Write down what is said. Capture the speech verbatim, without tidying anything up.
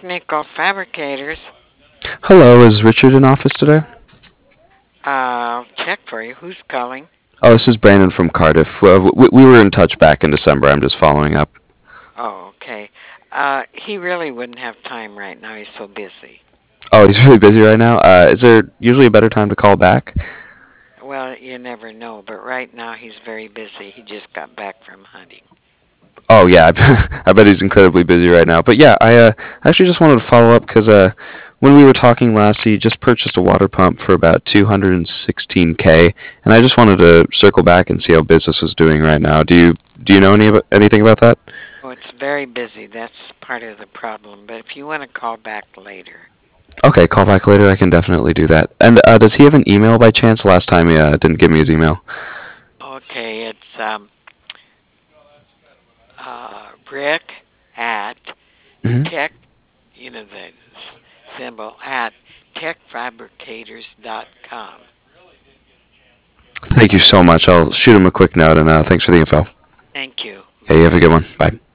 Technical Fabricators. Hello, is Richard in office today? Uh, check for you. Who's calling? Oh, this is Brandon from Cardiff. Uh, we, we were in touch back in December. I'm just following up. Oh, okay. Uh, he really wouldn't have time right now. He's so busy. Oh, he's really busy right now. Uh, is there usually a better time to call back? Well, you never know, but right now he's very busy. He just got back from hunting. Oh, yeah, I bet, I bet he's incredibly busy right now. But yeah, I uh, actually just wanted to follow up because uh, when we were talking last, he just purchased a water pump for about two hundred sixteen k, and I just wanted to circle back and see how business was doing right now. Do you do you know any of, anything about that? Oh, it's very busy. That's part of the problem. But if you want to call back later, Okay, call back later. I can definitely do that. And uh, does he have an email by chance? Last time he uh, didn't give me his email. okay, it's um, uh, Rick at Hmm. tech, you know, the s- symbol at tech fabricators dot com. Thank you so much. I'll shoot him a quick note and uh, thanks for the info. Thank you. Yeah, you have a Bye. good one. Bye.